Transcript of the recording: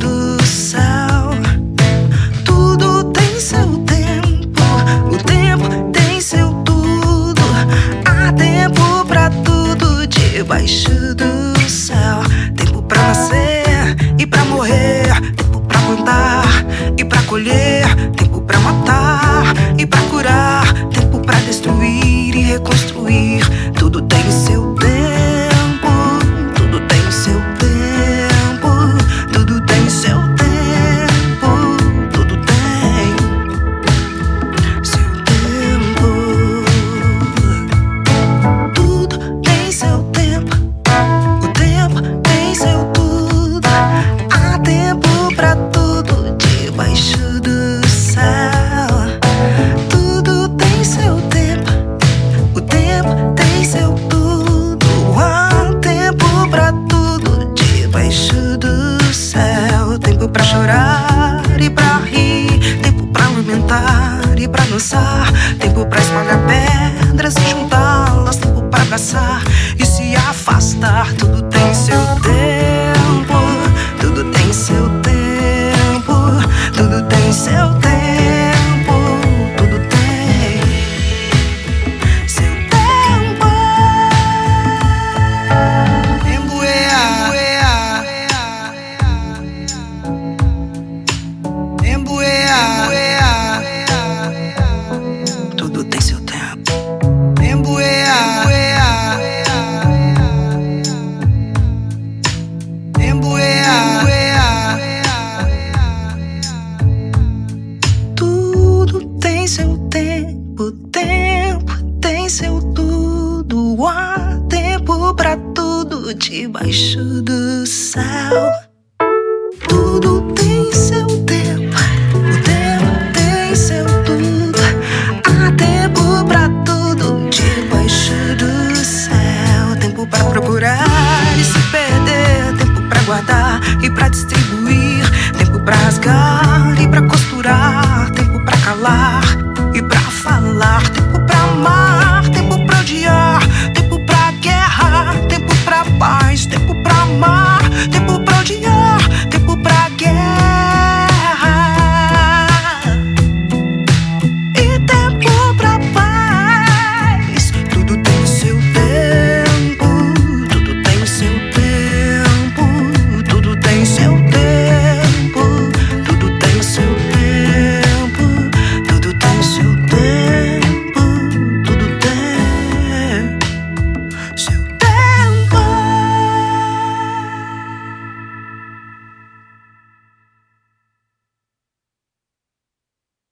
do céu. Tudo tem seu tempo, o tempo tem seu tudo. Há tempo pra tudo debaixo do céu. Tempo pra nascer e pra morrer, tempo pra plantar e pra colher, tempo pra matar e pra curar, tempo pra destruir e reconstruir. Tudo tem seu tempo, tudo tem seu tempo, tudo tem seu tempo, tudo tem seu tempo. Tudo tem seu tempo, o tempo tem seu tudo. Há tempo pra tudo debaixo do céu. Tudo tem seu tempo, o tempo tem seu tudo. Há tempo pra tudo debaixo do céu. Tempo pra chorar e pra rir, tempo pra lamentar e pra dançar, tempo pra espalhar pedras e juntá-las, tempo pra abraçar e se afastar. Tudo tem seu tempo, tudo tem seu tempo, tudo tem seu tempo, tudo tem seu tempo. Tudo tem seu tempo. Tudo tem seu tempo, tempo tem seu tudo. Há tempo pra tudo debaixo do céu. Tudo tem seu tempo, o tempo tem seu tudo. Há tempo pra tudo debaixo do céu. Tempo pra procurar e se perder, tempo pra guardar e pra distribuir, tempo pra rasgar